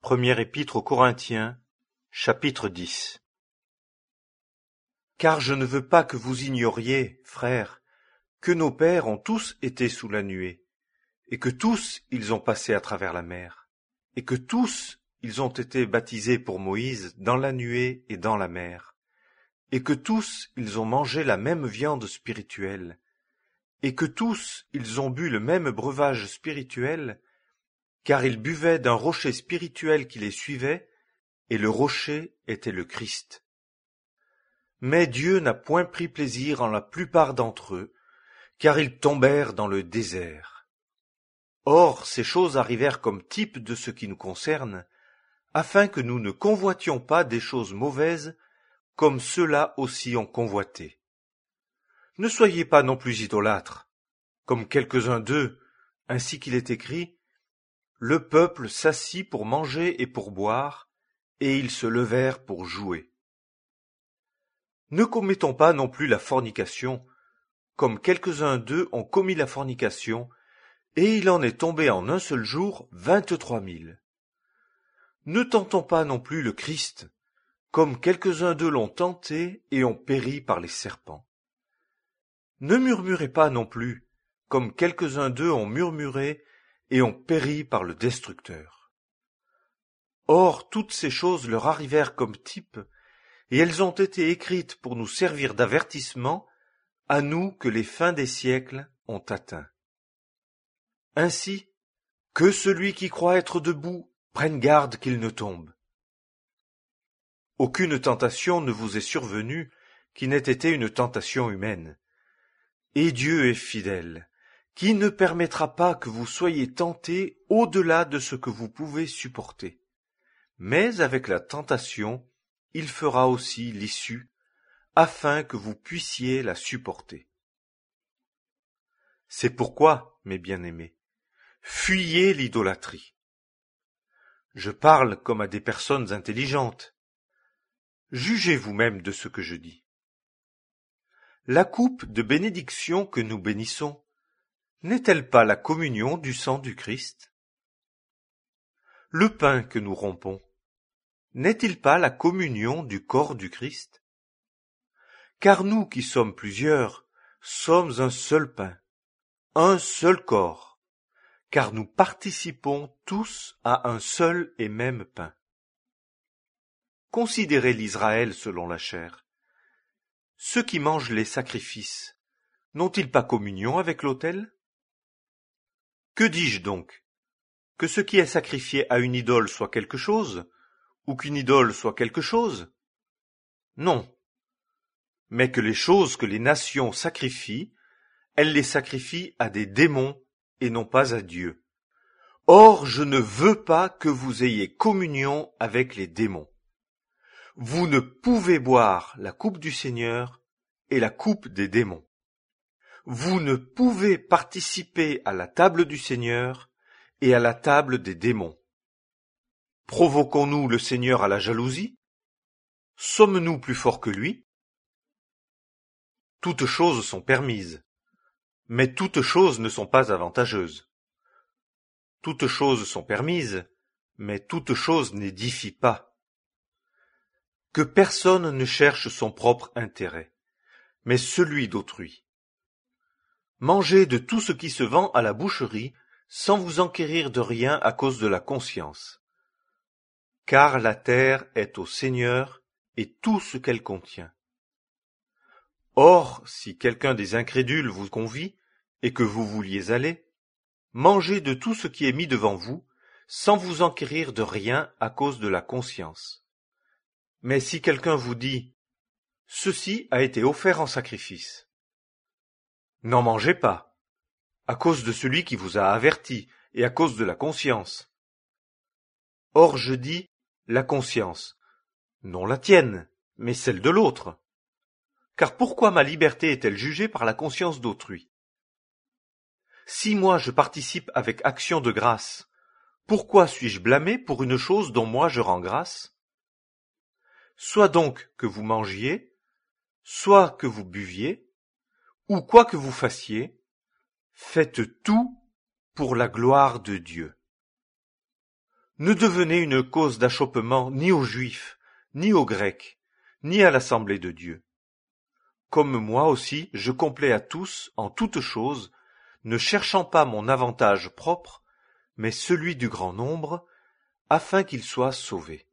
Première épître aux Corinthiens, chapitre 10. Car je ne veux pas que vous ignoriez, frères, que nos pères ont tous été sous la nuée, et que tous ils ont passé à travers la mer, et que tous ils ont été baptisés pour Moïse dans la nuée et dans la mer, et que tous ils ont mangé la même viande spirituelle, et que tous ils ont bu le même breuvage spirituel, car ils buvaient d'un rocher spirituel qui les suivait, et le rocher était le Christ. Mais Dieu n'a point pris plaisir en la plupart d'entre eux, car ils tombèrent dans le désert. Or, ces choses arrivèrent comme type de ce qui nous concerne, afin que nous ne convoitions pas des choses mauvaises, comme ceux-là aussi ont convoité. Ne soyez pas non plus idolâtres, comme quelques-uns d'eux, ainsi qu'il est écrit, « Le peuple s'assit pour manger et pour boire, et ils se levèrent pour jouer. » Ne commettons pas non plus la fornication, comme quelques-uns d'eux ont commis la fornication, et il en est tombé en un seul jour 23 000. Ne tentons pas non plus le Christ, comme quelques-uns d'eux l'ont tenté et ont péri par les serpents. Ne murmurez pas non plus, comme quelques-uns d'eux ont murmuré et ont péri par le destructeur. Or toutes ces choses leur arrivèrent comme type, et elles ont été écrites pour nous servir d'avertissement, à nous que les fins des siècles ont atteint. Ainsi, que celui qui croit être debout prenne garde qu'il ne tombe. Aucune tentation ne vous est survenue qui n'ait été une tentation humaine. Et Dieu est fidèle, qui ne permettra pas que vous soyez tentés au-delà de ce que vous pouvez supporter. Mais avec la tentation, il fera aussi l'issue, afin que vous puissiez la supporter. C'est pourquoi, mes bien-aimés, fuyez l'idolâtrie. Je parle comme à des personnes intelligentes. Jugez vous-même de ce que je dis. La coupe de bénédiction que nous bénissons, n'est-elle pas la communion du sang du Christ? Le pain que nous rompons, n'est-il pas la communion du corps du Christ? Car nous qui sommes plusieurs, sommes un seul pain, un seul corps, car nous participons tous à un seul et même pain. Considérez l'Israël selon la chair. Ceux qui mangent les sacrifices, n'ont-ils pas communion avec l'autel? Que dis-je donc? Que ce qui est sacrifié à une idole soit quelque chose, ou qu'une idole soit quelque chose? Non. Mais que les choses que les nations sacrifient, elles les sacrifient à des démons et non pas à Dieu. Or, je ne veux pas que vous ayez communion avec les démons. Vous ne pouvez boire la coupe du Seigneur et la coupe des démons. Vous ne pouvez participer à la table du Seigneur et à la table des démons. Provoquons-nous le Seigneur à la jalousie? Sommes-nous plus forts que lui? Toutes choses sont permises, mais toutes choses ne sont pas avantageuses. Toutes choses sont permises, mais toutes choses n'édifient pas. Que personne ne cherche son propre intérêt, mais celui d'autrui. Mangez de tout ce qui se vend à la boucherie, sans vous enquérir de rien à cause de la conscience. Car la terre est au Seigneur et tout ce qu'elle contient. Or, si quelqu'un des incrédules vous convie, et que vous vouliez aller, mangez de tout ce qui est mis devant vous, sans vous enquérir de rien à cause de la conscience. Mais si quelqu'un vous dit « Ceci a été offert en sacrifice », n'en mangez pas, à cause de celui qui vous a averti et à cause de la conscience. Or je dis la conscience, non la tienne, mais celle de l'autre. Car pourquoi ma liberté est-elle jugée par la conscience d'autrui? Si moi je participe avec action de grâce, pourquoi suis-je blâmé pour une chose dont moi je rends grâce? Soit donc que vous mangiez, soit que vous buviez, ou quoi que vous fassiez, faites tout pour la gloire de Dieu. Ne devenez une cause d'achoppement ni aux Juifs, ni aux Grecs, ni à l'Assemblée de Dieu. Comme moi aussi, je complais à tous, en toutes choses, ne cherchant pas mon avantage propre, mais celui du grand nombre, afin qu'ils soient sauvés.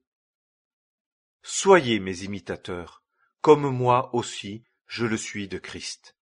Soyez mes imitateurs, comme moi aussi je le suis de Christ.